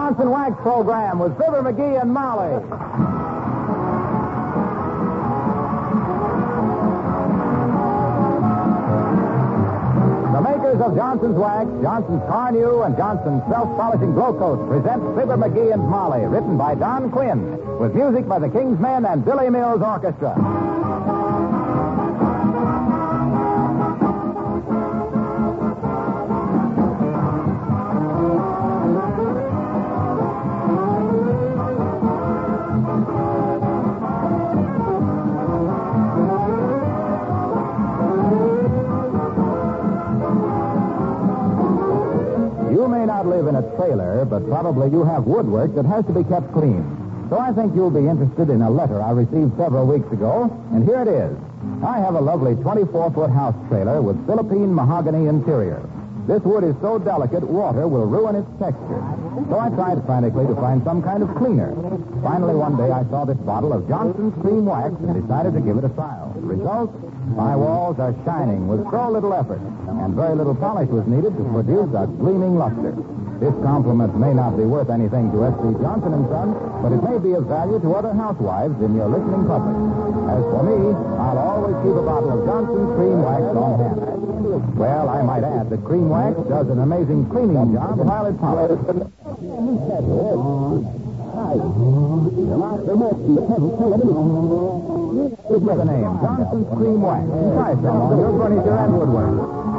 Johnson Wax program with Fibber McGee and Molly. The makers of Johnson's Wax, Johnson's Carnu, and Johnson's Self-Polishing Glow Coat present Fibber McGee and Molly, written by Don Quinn, with music by the King's Men and Billy Mills Orchestra. You may not live in a trailer, but probably you have woodwork that has to be kept clean. So I think you'll be interested in a letter I received several weeks ago, and here it is. I have a lovely 24-foot house trailer with Philippine mahogany interior. This wood is so delicate, water will ruin its texture. So I tried frantically to find some kind of cleaner. Finally, one day I saw this bottle of Johnson's Cream Wax and decided to give it a trial. Result? My walls are shining with so little effort, and very little polish was needed to produce a gleaming luster. This compliment may not be worth anything to S.C. Johnson & Son, but it may be of value to other housewives in your listening public. As for me, I'll always keep a bottle of Johnson's Cream Wax on hand. Well, I might add that Cream Wax does an amazing cleaning job while it polishes. This is the name, Johnson's Cream Wax. Try some on your furniture and woodwork.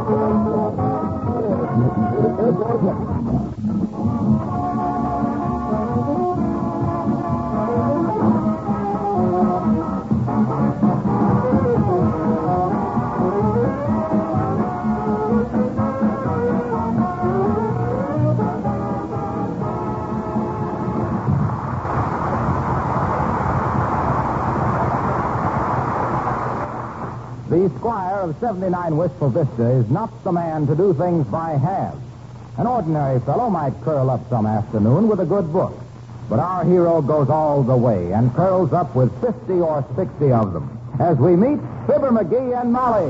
The squire of 79 Wistful Vista is not the man to do things by halves. An ordinary fellow might curl up some afternoon with a good book. But our hero goes all the way and curls up with 50 or 60 of them. As we meet Fibber McGee and Molly.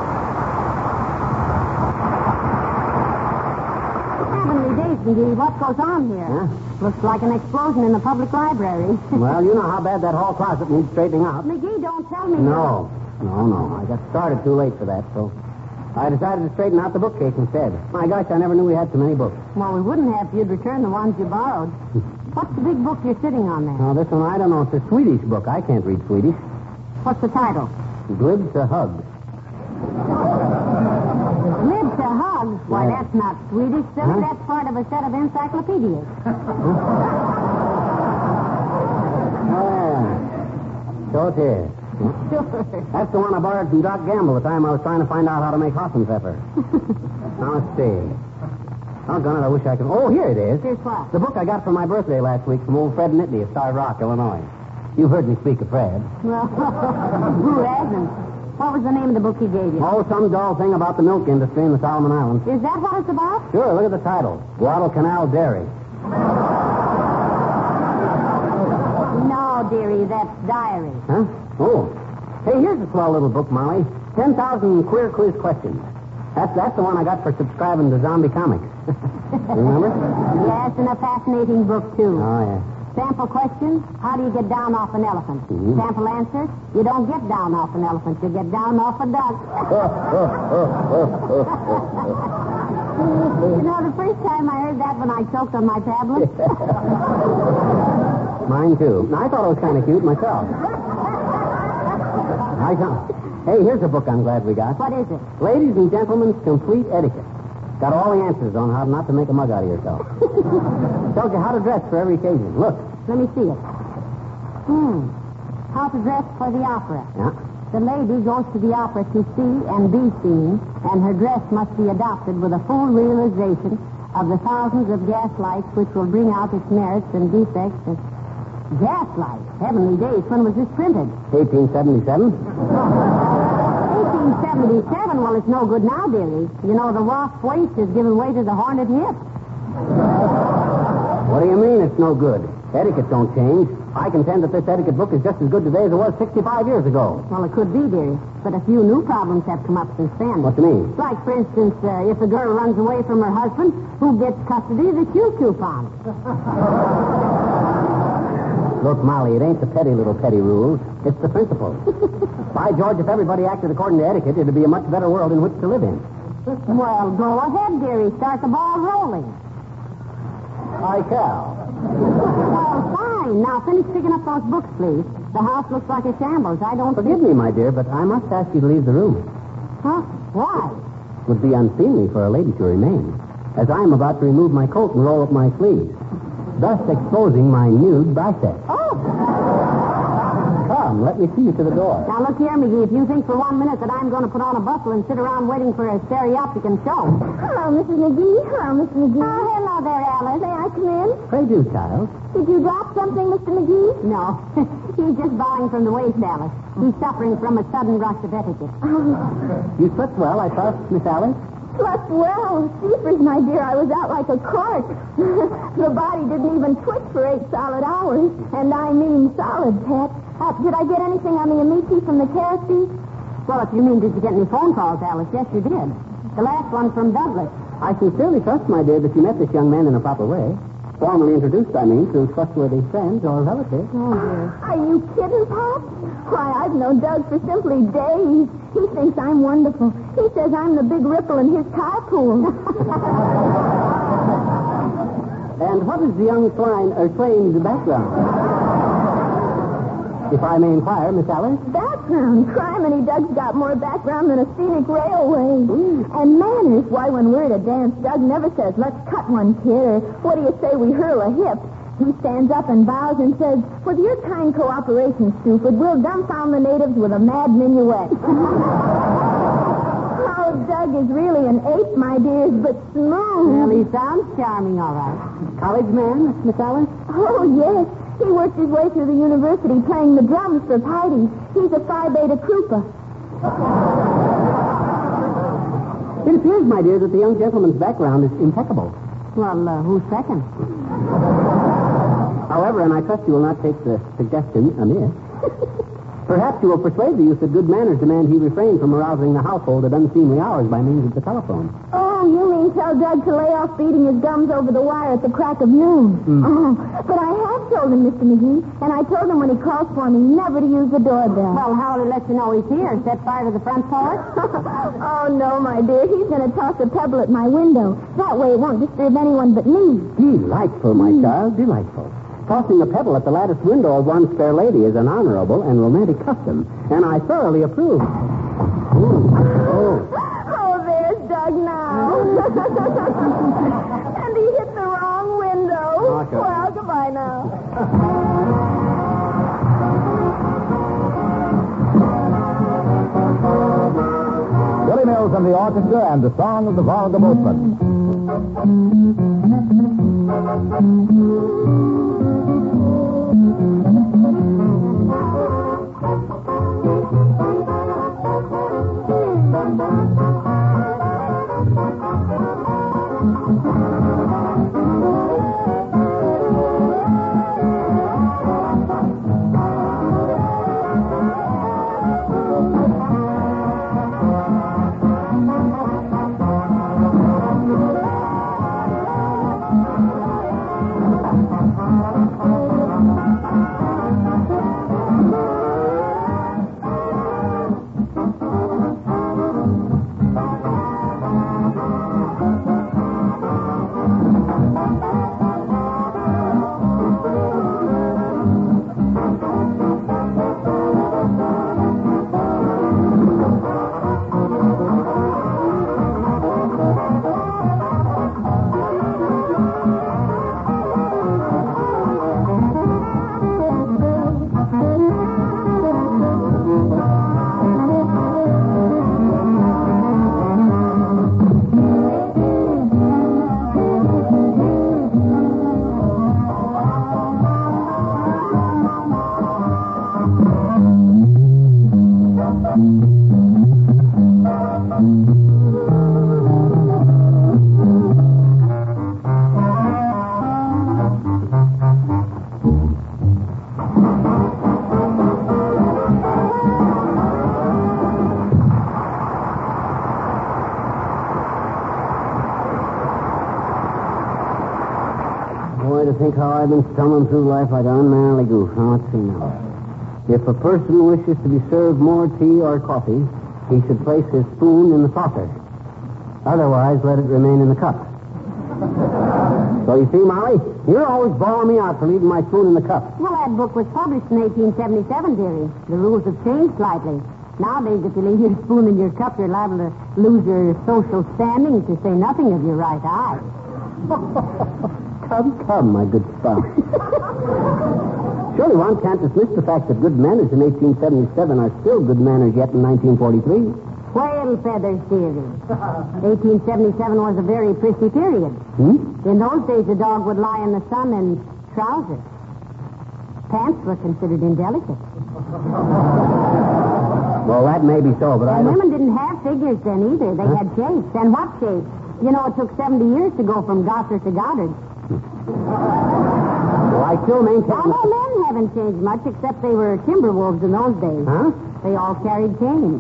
Heavenly days, McGee. What goes on here? Huh? Looks like an explosion in the public library. Well, you know how bad that hall closet needs straightening out. McGee, don't tell me. No. I got started too late for that, so I decided to straighten out the bookcase instead. My gosh, I never knew we had so many books. Well, we wouldn't have if you'd return the ones you borrowed. What's the big book you're sitting on there? Now, this one, I don't know. It's a Swedish book. I can't read Swedish. What's the title? Glib to Hug. Glib to Hug? Why, Yeah. that's not Swedish, silly. Huh? That's part of a set of encyclopedias. So it is. Sure. That's the one I borrowed from Doc Gamble the time I was trying to find out how to make Hossenpfeffer. Now, let's see. Doggone it, I wish I could... Oh, here it is. Here's what? The book I got for my birthday last week from old Fred Nittany of Starved Rock, Illinois. You've heard me speak of Fred. Well, who hasn't? What was the name of the book he gave you? Oh, some dull thing about the milk industry in the Solomon Islands. Is that what it's about? Sure, look at the title. Guadalcanal Dairy. No, dearie, that's diary. Huh? Oh. Hey, here's a swell little book, Molly. 10,000 Queer Quiz Questions. That's the one I got for subscribing to Zombie Comics. Remember? Yes, and a fascinating book, too. Oh, yeah. Sample question, how do you get down off an elephant? Mhm. Sample answer, you don't get down off an elephant, you get down off a duck. You know, the first time I heard that when I choked on my tablet. Mine, too. I thought it was kind of cute myself. Hey, here's a book I'm glad we got. What is it? Ladies and Gentlemen's Complete Etiquette. Got all the answers on how not to make a mug out of yourself. Tells you how to dress for every occasion. Look. Let me see it. How to dress for the opera. Yeah. The lady goes to the opera to see and be seen, and her dress must be adopted with a full realization of the thousands of gaslights which will bring out its merits and defects. Gaslight? Heavenly days, when was this printed? 1877. 1877? Well, it's no good now, dearie. You know, the wasp waist is giving way to the hornet hip. What do you mean it's no good? Etiquette don't change. I contend that this etiquette book is just as good today as it was 65 years ago. Well, it could be, dearie. But a few new problems have come up since then. What do you mean? Like, for instance, if a girl runs away from her husband, who gets custody of the Q coupon? Look, Molly, it ain't the petty rules. It's the principles. By George, if everybody acted according to etiquette, it'd be a much better world in which to live in. Well, go ahead, dearie. Start the ball rolling. I shall. Well, fine. Now, finish picking up those books, please. The house looks like a shambles. I don't Forgive me, my dear, but I must ask you to leave the room. Huh? Why? It would be unseemly for a lady to remain, as I am about to remove my coat and roll up my sleeves, thus exposing my nude biceps. Oh! Come, let me see you to the door. Now, look here, McGee. If you think for 1 minute that I'm going to put on a bustle and sit around waiting for a stereopticon show. Hello, Mrs. McGee. Hello, Mr. McGee. Oh, hello there, Alice. May I come in? Pray do, child. Did you drop something, Mr. McGee? No. He's just bowing from the waist, Alice. He's suffering from a sudden rush of etiquette. You slept well, I trust, Miss Alice? Slept well. Jeepers, my dear, I was out like a cork. The body didn't even twitch for 8 solid hours. And I mean solid, Pet. Did I get anything on the amici from the Cassies? Well, if you mean did you get any phone calls, Alice, yes, you did. The last one from Douglas. I sincerely trust, my dear, that you met this young man in a proper way. Formally introduced, I mean, to trustworthy friends or relatives. Oh, dear. Are you kidding, Pop? Why, I've known Doug for simply days. He thinks I'm wonderful. He says I'm the big ripple in his carpool. And what is the young swain's background? If I may inquire, Miss Alice? Background? Criminy, Doug's got more background than a scenic railway. And manners. Why, when we're at a dance, Doug never says, let's cut one, kid, or what do you say we hurl a hip? He stands up and bows and says, with your kind cooperation, stupid, we'll dumbfound the natives with a mad minuet. Oh, Doug is really an ape, my dears, but smooth. Well, he sounds charming, all right. College man, Miss Alice? Oh, yes. He worked his way through the university playing the drums for parties. He's a Phi Beta Krupa. It appears, my dear, that the young gentleman's background is impeccable. Well, who's second? However, and I trust you will not take the suggestion amiss, perhaps you will persuade the youth that good manners demand he refrain from arousing the household at unseemly hours by means of the telephone. Oh, you mean tell Doug to lay off beating his gums over the wire at the crack of noon? Oh, but I have told him, Mr. McGee, and I told him when he calls for me never to use the doorbell. Well, how will he let you know he's here? Set fire to the front porch? Oh, no, my dear. He's going to toss a pebble at my window. That way it won't disturb anyone but me. Delightful, my child, delightful. Tossing a pebble at the lattice window of one's fair lady is an honorable and romantic custom, and I thoroughly approve. Oh, there's Doug now. And he hit the wrong window. Okay. Well, goodbye now. Billy Mills and the orchestra and the song of the Volga Boatman. Boy, to think how I've been stumbling through life like an unmanly goof. Now, let's see now. If a person wishes to be served more tea or coffee, he should place his spoon in the saucer. Otherwise, let it remain in the cup. So you see, Molly, you're always bawling me out for leaving my spoon in the cup. Well, that book was published in 1877, dearie. The rules have changed slightly. Nowadays, if you leave your spoon in your cup, you're liable to lose your social standing, to say nothing of your right eye. Come, my good spouse. Surely one can't dismiss the fact that good manners in 1877 are still good manners yet in 1943. Whale feathers, dearie. 1877 was a very prissy period. In those days, a dog would lie in the sun in trousers. Pants were considered indelicate. Well, that may be so, but And women didn't have figures then either. They had shapes. And what shapes? You know, it took 70 years to go from Gosser to Goddard. Well, I still maintain... Although men haven't changed much, except they were timber wolves in those days. Huh? They all carried canes.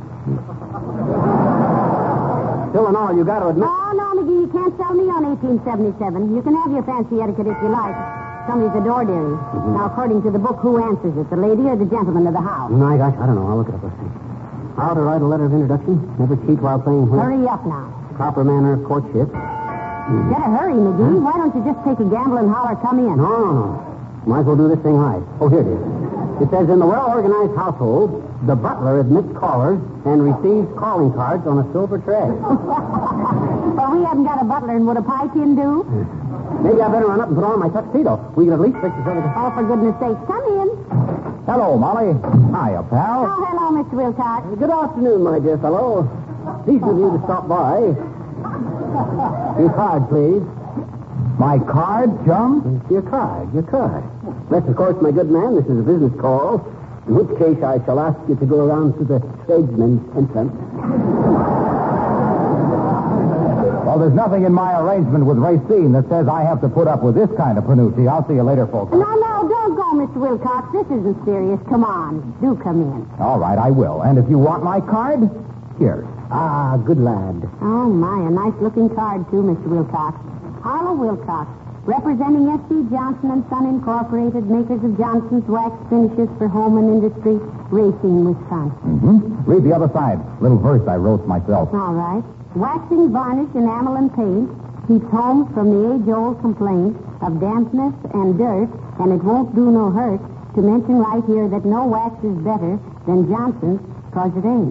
Still and all, you got to admit... No, McGee, you can't sell me on 1877. You can have your fancy etiquette if you like. Somebody's the door, dearie. Now, according to the book, who answers it, the lady or the gentleman of the house? My gosh, I don't know. I'll look it up. Let's see. How to write a letter of introduction. Never cheat while playing whist. Hurry up now. Proper manner of courtship. Better hurry, McGee. Why don't you just take a gamble and holler, come in? No. Might as well do this thing right. Oh, here it is. It says, in the well-organized household, the butler admits callers and receives calling cards on a silver tray. Well, we haven't got a butler, and would a pie tin do? Maybe I better run up and put on my tuxedo. We can at least fix this over. Oh, for goodness sake, come in. Hello, Molly. Hiya, pal. Oh, hello, Mr. Wilcox. Good afternoon, my dear fellow. Decent of you to stop by. Your card, please. My card, chum? Your card. Yes, of course, my good man, this is a business call, in which case I shall ask you to go around to the tradesman's entrance. Well, there's nothing in my arrangement with Racine that says I have to put up with this kind of Panucci. I'll see you later, folks. No, don't go, Mr. Wilcox. This isn't serious. Come on. Do come in. All right, I will. And if you want my card, here. Ah, good lad. Oh, my, a nice-looking card, too, Mr. Wilcox. Harlow Wilcox, representing S.C. Johnson & Son Incorporated, makers of Johnson's Wax Finishes for Home and Industry, Racine, Wisconsin. Read the other side. Little verse I wrote myself. All right. Waxing, varnish, enamel, and paint keeps homes from the age-old complaint of dampness and dirt, and it won't do no hurt to mention right here that no wax is better than Johnson's, 'cause it ain't.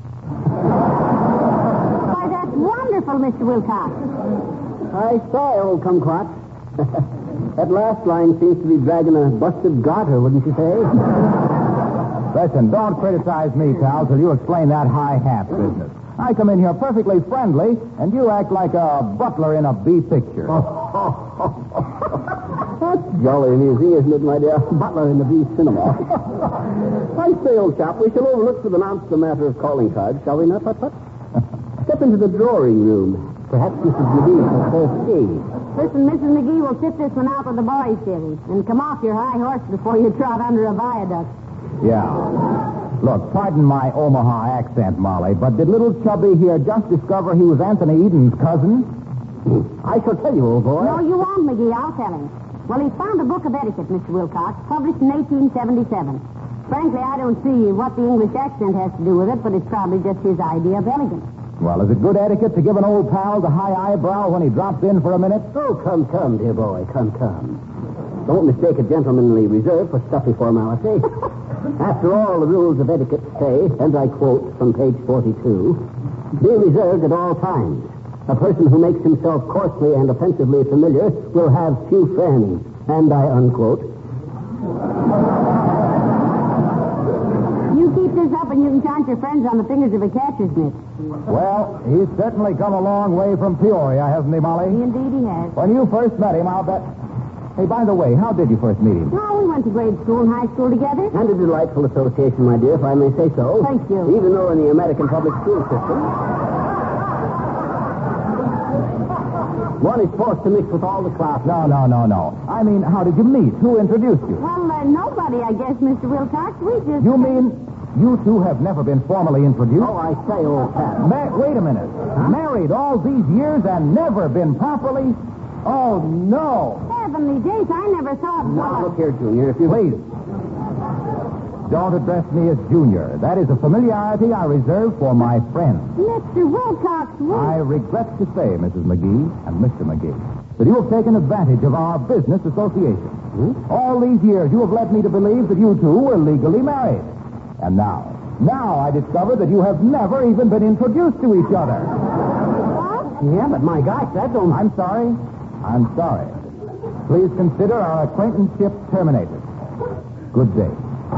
Why, that's wonderful, Mr. Wilcox. I say, old kumquat. That last line seems to be dragging a busted garter, wouldn't you say? Listen, don't criticize me, pal, till you explain that high hat business. I come in here perfectly friendly, and you act like a butler in a B picture. That's jolly amusing, isn't it, my dear? Butler in the B cinema. I say, old chap, we shall overlook for the nonce the matter of calling cards, shall we not, Put? Step into the drawing room. Perhaps Mrs. McGee will first aid. Listen, Mrs. McGee will sit this one out with the boys, dearie, and come off your high horse before you trot under a viaduct. Yeah. Look, pardon my Omaha accent, Molly, but did little Chubby here just discover he was Anthony Eden's cousin? I shall tell you, old boy. No, you won't, McGee. I'll tell him. Well, he's found a book of etiquette, Mr. Wilcox, published in 1877. Frankly, I don't see what the English accent has to do with it, but it's probably just his idea of elegance. Well, is it good etiquette to give an old pal the high eyebrow when he drops in for a minute? Oh, come, dear boy, come. Don't mistake a gentlemanly reserve for stuffy formality. After all, the rules of etiquette say, and I quote from page 42, be reserved at all times. A person who makes himself coarsely and offensively familiar will have few friends. And I unquote. You keep this up and you can count your friends on the fingers of a catcher's mitt. Well, he's certainly come a long way from Peoria, hasn't he, Molly? Indeed he has. When you first met him, I'll bet... Hey, by the way, how did you first meet him? Oh, we went to grade school and high school together. And a delightful association, my dear, if I may say so. Thank you. Even though in the American public school system, one is forced to mix with all the classes. No. I mean, how did you meet? Who introduced you? Well, nobody, I guess, Mr. Wilcox. We just... You mean you two have never been formally introduced? Oh, I say, old chap. Wait a minute. Married all these years and never been properly... Oh, no. Heavenly days, I never thought... Now, look here, Junior, if you... Please. Don't address me as Junior. That is a familiarity I reserve for my friends. Mr. Wilcox, I regret to say, Mrs. McGee and Mr. McGee, that you have taken advantage of our business association. All these years, you have led me to believe that you two were legally married. And now I discover that you have never even been introduced to each other. Yeah, but my gosh, that don't... I'm sorry. Please consider our acquaintanceship terminated. Good day.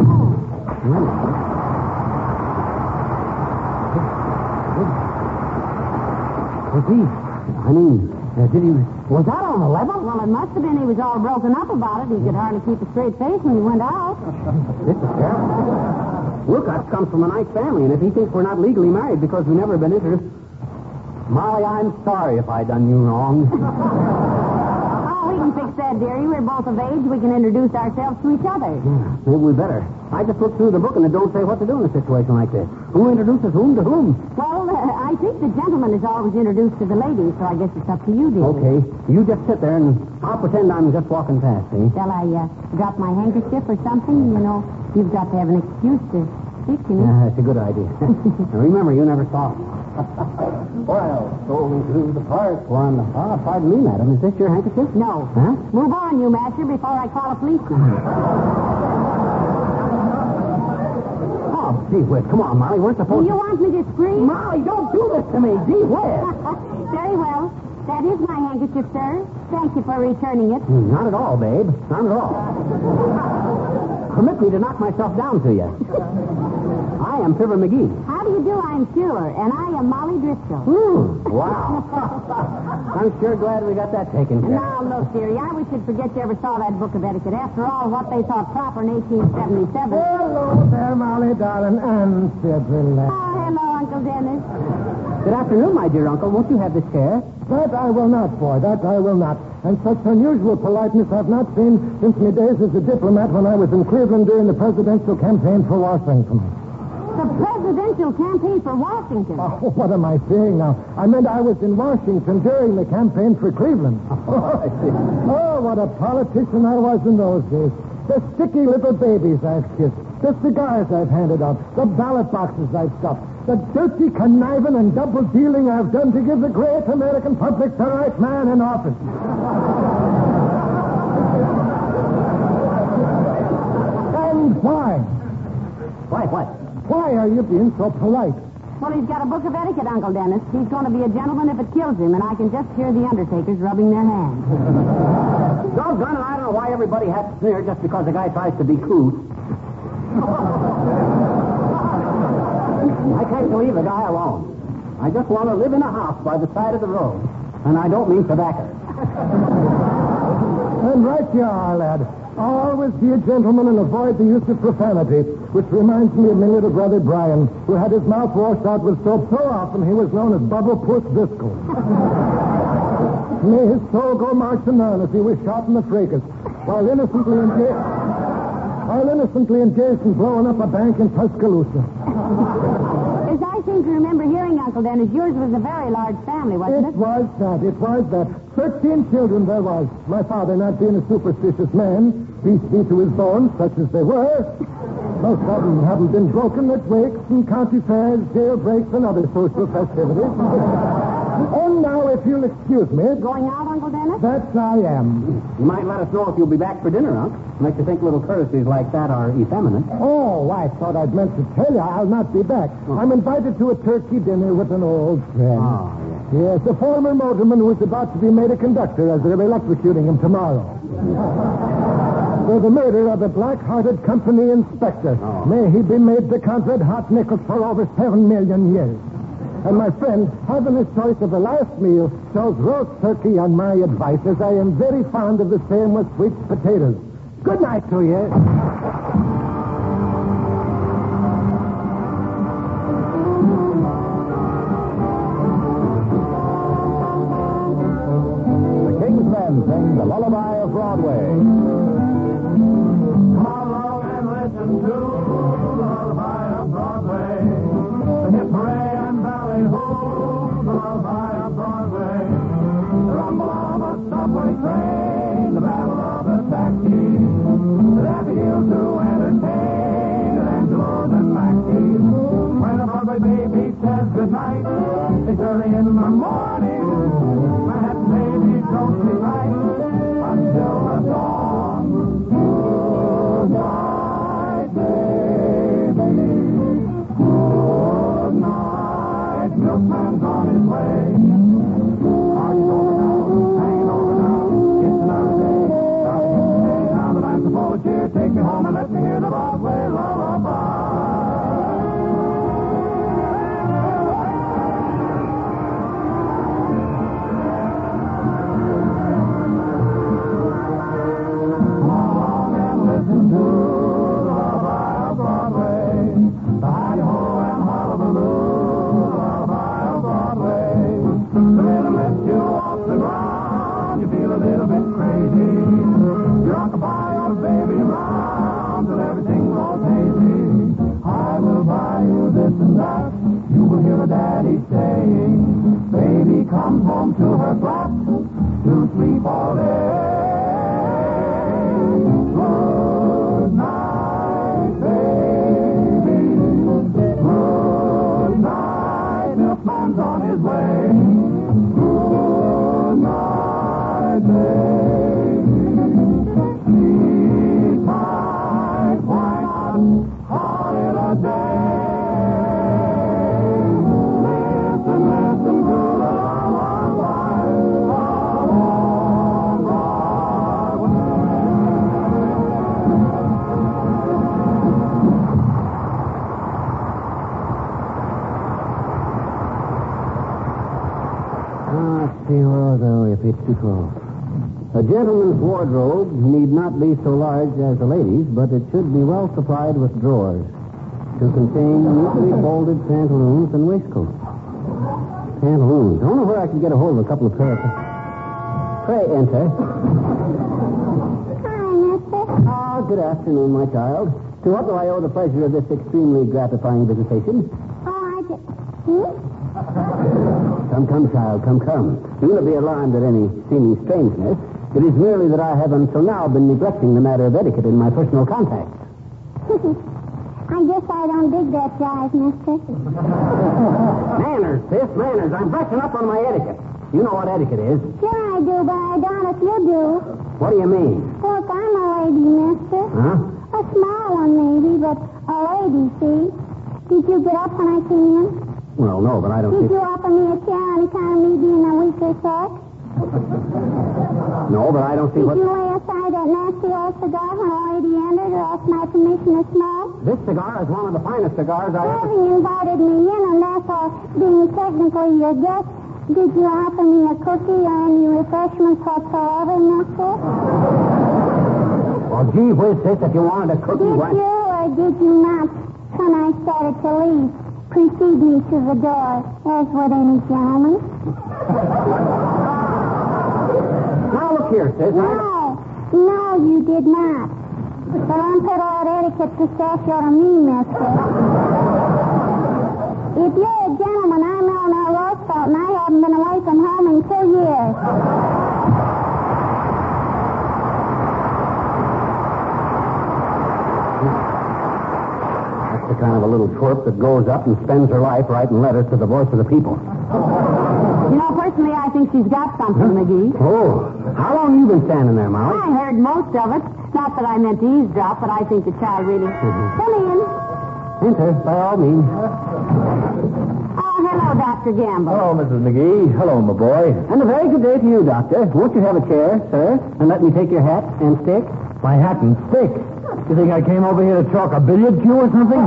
Did he... Was that on the level? Well, it must have been. He was all broken up about it. He could hardly keep a straight face when he went out. This is terrible. Wilcox comes from a nice family, and if he thinks we're not legally married because we've never been introduced... Molly, I'm sorry if I done you wrong. Oh, we can fix that, dearie. We're both of age. We can introduce ourselves to each other. Yeah, maybe we better. I just looked through the book, and it don't say what to do in a situation like this. Who introduces whom to whom? Well, I think the gentleman is always introduced to the lady, so I guess it's up to you, dearie. Okay. You just sit there, and I'll pretend I'm just walking past, eh? Shall I drop my handkerchief or something? You know, you've got to have an excuse to speak to me. Yeah, that's a good idea. Now, remember, you never saw me. Well, going through the park. One. Oh, pardon me, madam. Is this your handkerchief? No. Huh? Move on, you master, before I call a policeman. Oh, gee whiz. Come on, Molly. We're Do supposed you want me to scream? Molly, don't do this to me. Gee whiz. Very well. That is my handkerchief, sir. Thank you for returning it. Not at all, babe. Not at all. Permit me to knock myself down to you. I am Fibber McGee. How do you do, I'm sure. And I am Molly Driscoll. Wow. I'm sure glad we got that taken care of. Now, look, dearie, I wish you'd forget you ever saw that book of etiquette. After all, what they thought proper in 1877. Hello there, Molly, darling, and Fibber. Oh, hello, Uncle Dennis. Good afternoon, my dear uncle. Won't you have this chair? That I will not, boy. That I will not. And such unusual politeness I've not seen since my days as a diplomat when I was in Cleveland during the presidential campaign for Washington. The presidential campaign for Washington. Oh, what am I saying now? I meant I was in Washington during the campaign for Cleveland. Oh, what a politician I was in those days. The sticky little babies I've kissed. The cigars I've handed out. The ballot boxes I've stuffed. The dirty conniving and double dealing I've done to give the great American public the right man in office. And why? Why, what? Why are you being so polite? Well, he's got a book of etiquette, Uncle Dennis. He's going to be a gentleman if it kills him, and I can just hear the undertakers rubbing their hands. Doggone it, I don't know why everybody has to sneer just because a guy tries to be cool. I can't leave a guy alone. I just want to live in a house by the side of the road. And I don't mean tobacco. And right you are, lad. Always be a gentleman and avoid the use of profanity, which reminds me of my little brother Brian, who had his mouth washed out with soap so often he was known as Bubble Puss Driscoll. May his soul go marching on as he was shot in the fracas, while innocently engaged in blowing up a bank in Tuscaloosa. As I seem to remember hearing, Uncle Dennis, yours was a very large family, wasn't it? It was that. 13 children there was. My father, not being a superstitious man, peace be to his bones, such as they were, most of them haven't been broken at wakes and county fairs, jailbreaks, and other social festivities. And now, if you'll excuse me... Going out, Uncle Dennis? That I am. You might let us know if you'll be back for dinner, Unc. Make you think little courtesies like that are effeminate. Oh, I thought I'd meant to tell you I'll not be back. I'm invited to a turkey dinner with an old friend. Oh, Yes, a former motorman who is about to be made a conductor as they're electrocuting him tomorrow. For the murder of a black-hearted company inspector. Oh. May he be made to count red hot nickels for over 7 million years. And my friend, having his choice of the last meal, chose roast turkey on my advice, as I am very fond of the same with sweet potatoes. Good night to you. The King's Men sing the lullaby of Broadway. Come along and listen to the lullaby of Broadway. The hip hooray and ballyhoo, the lullaby of Broadway. The rumble of a subway when he trained the battle of the Saxes. That he'll to entertain the Angelos and Maxes. When a Broadway baby says goodnight, it's early in the morning. Manhattan babies don't sleep right until the dawn. Good night, baby. Good night. Milkman's on his way. Party's over now. Hanging over now. It's another day. Hey, now the band's full of cheer. Take me home and let me hear the Broadway lullaby. Daddy saying, baby comes home to her flat to sleep all day. Good night, baby. Good night, milkman's on his way. Good night, baby. Sleep tight, why not call it a day? A gentleman's wardrobe need not be so large as a lady's, but it should be well supplied with drawers to contain neatly folded pantaloons and waistcoats. Pantaloons. I don't know where I can get a hold of a couple of pairs. Pray enter. Hi, mister. Ah, good afternoon, my child. To what do I owe the pleasure of this extremely gratifying visitation? Come, child, come. Do not be alarmed at any seeming strangeness. It is merely that I have until now been neglecting the matter of etiquette in my personal contacts. I guess I don't dig that jive, mister. Manners, sis, manners. I'm brushing up on my etiquette. You know what etiquette is. Sure I do, but I doubt if you do. What do you mean? Look, I'm a lady, mister. Huh? A small one, maybe, but a lady, see? Did you get up when I came in? Well, no, but I don't Did you offer me a chair on account of me being a weaker sex? No, but I don't see Did what... you lay aside that nasty old cigar when a lady entered or else my permission to smoke? This cigar is one of the finest cigars I ever... Having invited me in and therefore being technically your guest, did you offer me a cookie or any refreshments whatsoever, mister? Well, gee whiz, sis, if you wanted a cookie... Did you or did you not, when I started to leave, precede me to the door, as would any gentleman? Now, look here, sis. No, you did not. But unpedaled etiquette pistachio to me, mister. If you're a gentleman, I'm Eleanor Roosevelt, and I haven't been away from home in 2 years. That's the kind of a little twerp that goes up and spends her life writing letters to the voice of the people. You know, personally, I think she's got something, McGee. Oh, how long you been standing there, Molly? I heard most of it. Not that I meant to eavesdrop, but I think the child really... Come in. Enter, by all means. Oh, hello, Dr. Gamble. Hello, Mrs. McGee. Hello, my boy. And a very good day to you, Doctor. Won't you have a chair, sir? And let me take your hat and stick? My hat and stick. You think I came over here to chalk a billiard cue or something?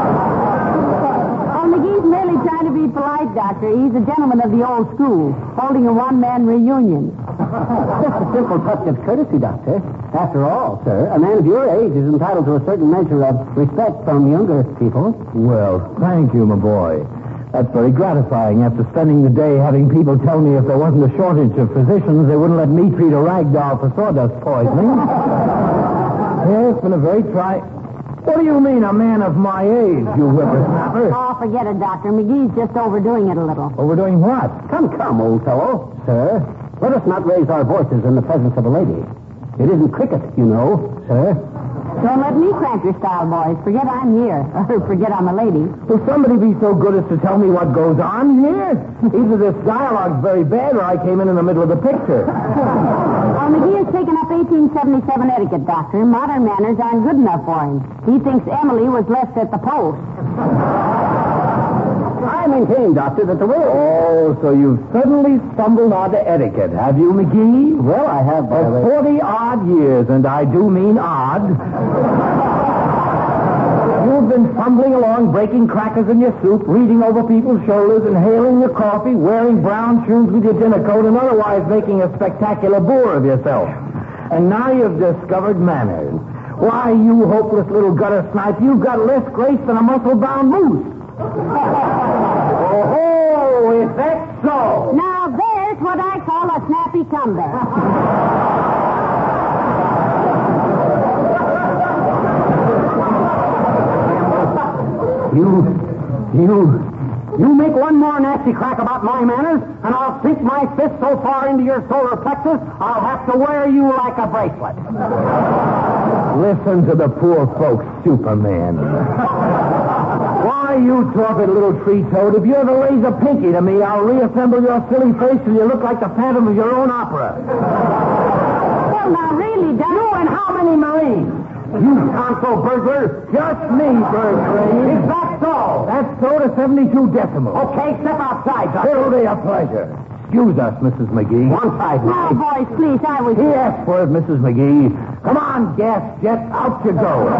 Oh, McGee's merely trying to be polite, Doctor. He's a gentleman of the old school, holding a one-man reunion. Just a simple touch of courtesy, Doctor. After all, sir, a man of your age is entitled to a certain measure of respect from younger people. Well, thank you, my boy. That's very gratifying. After spending the day having people tell me if there wasn't a shortage of physicians, they wouldn't let me treat a rag doll for sawdust poisoning. Yeah, it's been a very What do you mean, a man of my age, you whippersnapper? Oh, forget it, Doctor. McGee's just overdoing it a little. Overdoing what? Come, old fellow. Sir, Let us not raise our voices in the presence of a lady. It isn't cricket, you know, sir. Don't let me cramp your style, boys. Forget I'm here. Or forget I'm a lady. Will somebody be so good as to tell me what goes on here? Either this dialogue's very bad or I came in the middle of the picture. Well, McGee has taken up 1877 etiquette, Doctor. Modern manners aren't good enough for him. He thinks Emily was left at the post. I maintain, Doctor, that the way... Oh, so you've suddenly stumbled onto etiquette, have you, McGee? Well, I have... For 40-odd years, and I do mean odd. You've been fumbling along, breaking crackers in your soup, reading over people's shoulders, inhaling your coffee, wearing brown shoes with your dinner coat, and otherwise making a spectacular boor of yourself. And now you've discovered manners. Why, you hopeless little gutter snipe, you've got less grace than a muscle-bound moose. Oh, is that so? Now, there's what I call a snappy comeback. You make one more nasty crack about my manners, and I'll sink my fist so far into your solar plexus, I'll have to wear you like a bracelet. Listen to the poor folks, Superman. Why, you torpid little tree toad, if you ever raise a pinky to me, I'll reassemble your silly face till you look like the phantom of your own opera. Well, now, really, Doc. You and how many Marines? You console burglar. Just me, burglar. Is that so? That's so to 72 decimals. Okay, step outside, Doctor. It'll be a pleasure. Excuse us, Mrs. McGee. One side, Now, boys, please, I was... He asked for it, Mrs. McGee. Come on, gas jet, out you go.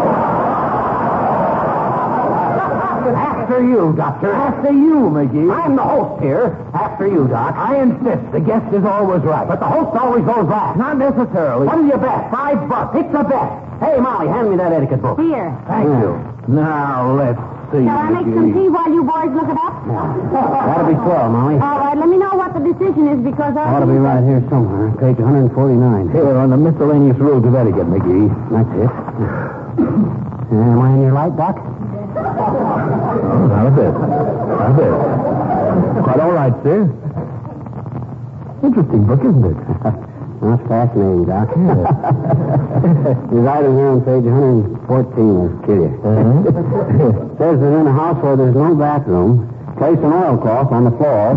After you, Doctor. After you, McGee. I'm the host here. After you, Doc. I insist. The guest is always right. But the host always goes last. Not necessarily. What do you bet? $5. It's a bet. Hey, Molly, hand me that etiquette book. Here. Thank you. Now, let's see. Shall I make some tea while you boys look it up? That'll be swell, Molly. All right, let me know what the decision is, because I... Ought to be right here somewhere. Page 149. Here, on the miscellaneous rules of etiquette, McGee. That's it. Am I in your light, Doc? Oh, not a bit. Not a bit. Quite all right, sir. Interesting book, isn't it? That's fascinating, Doc. There's item here on page 114 will kill you. Says that in a house where there's no bathroom, place an oilcloth on the floor.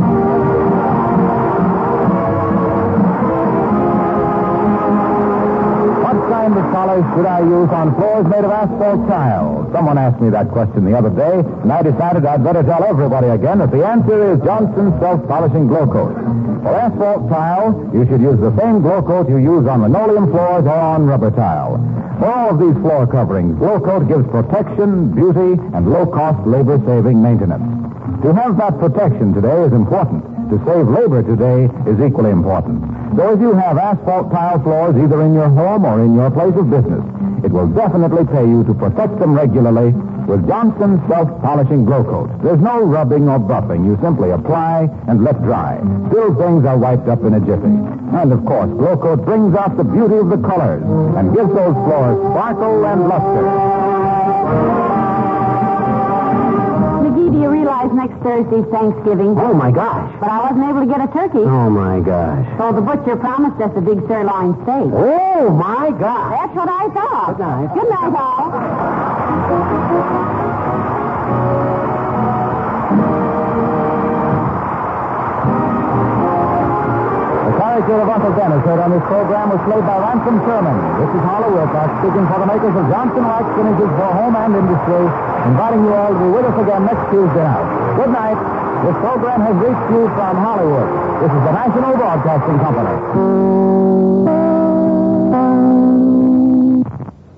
What kind of polish should I use on floors made of asphalt tile? Someone asked me that question the other day, and I decided I'd better tell everybody again that the answer is Johnson's Self-Polishing Glow Coat. For asphalt tile, you should use the same glow coat you use on linoleum floors or on rubber tile. For all of these floor coverings, Glow Coat gives protection, beauty, and low-cost, labor-saving maintenance. To have that protection today is important. To save labor today is equally important. So if you have asphalt tile floors either in your home or in your place of business, it will definitely pay you to protect them regularly with Johnson's Self-Polishing Glow Coat. There's no rubbing or buffing. You simply apply and let dry. Still things are wiped up in a jiffy. And, of course, Glow Coat brings out the beauty of the colors and gives those floors sparkle and luster. McGee, do you realize next Thursday's Thanksgiving? Oh, my gosh. But I wasn't able to get a turkey. Oh, my gosh. So the butcher promised us a big sirloin steak. Oh, my gosh. That's what I thought. Good night. Good night, all. The character of Uncle Dennis heard on this program was played by Ransom Sherman. This is Harlow Wilcox speaking for the makers of Johnson Wax Finishes for Home and Industry, inviting you all to be with us again next Tuesday night. Good night. This program has reached you from Hollywood. This is the National Broadcasting Company.